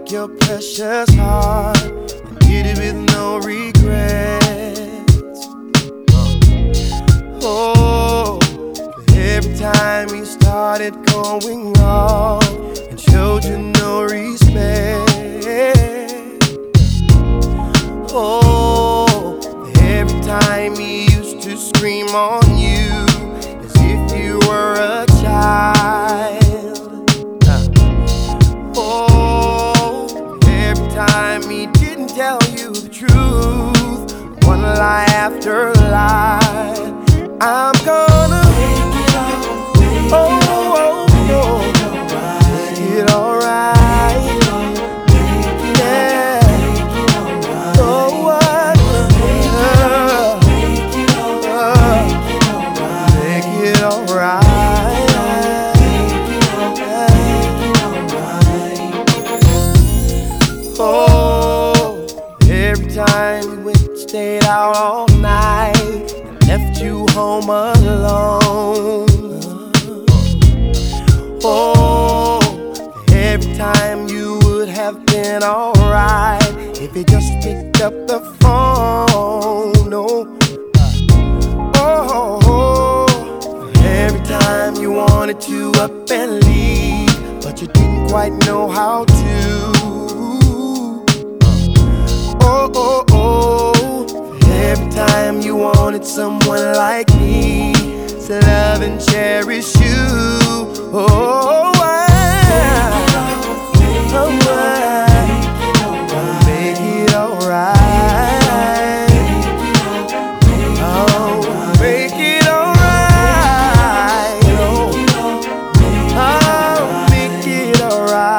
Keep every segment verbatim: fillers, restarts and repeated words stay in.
break your precious heart and did it with no regrets. Oh, every time you started going wrong and showed you no respect. Oh, every time he used to scream on you as if you were a child. Oh, every time he didn't tell you the truth, one lie after lie. I'm gonna make it all, oh, oh, oh, make it alright. Time we went, stayed out all night, and left you home alone. Oh, every time you would have been alright if you just picked up the phone. No. Oh, every time you wanted to up and leave, but you didn't quite know how to. Oh, oh, oh, every time you wanted someone like me to love and cherish you. Oh, why? Oh, why? Gonna make it alright. Oh, make it alright. Oh, oh, make it alright.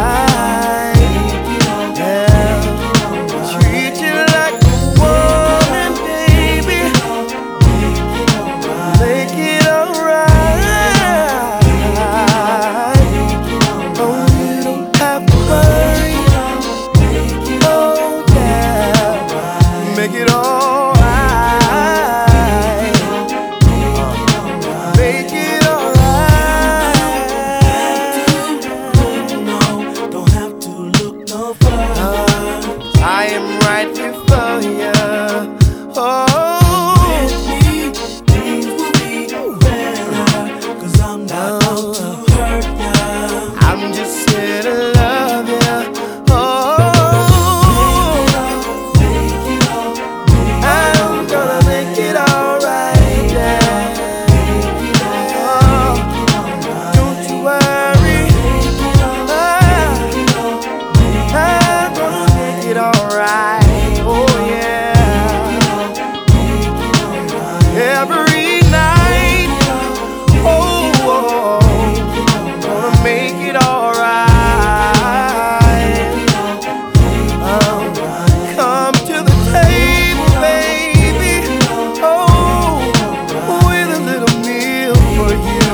Make it alright. Make it alright. No, don't have to look no further. I am right here for you. Oh, with me, things will be better, 'cause I'm not out to hurt ya. I'm just here to love you. Oh, every night, oh, oh, gonna make it alright. Um, come to the table, baby, oh, with a little meal for you.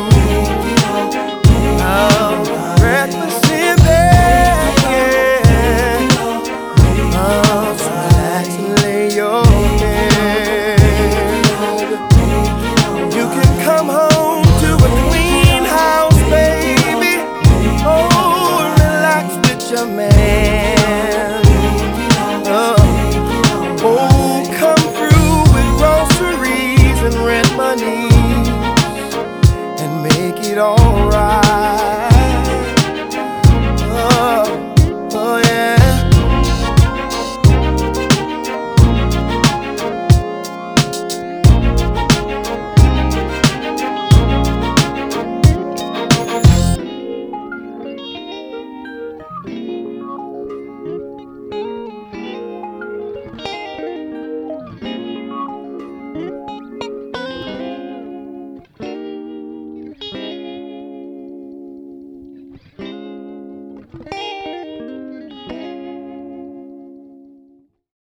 Um, breakfast in bed, yeah. Um, so relax and lay your come home to a clean house, baby. Oh, relax with your man.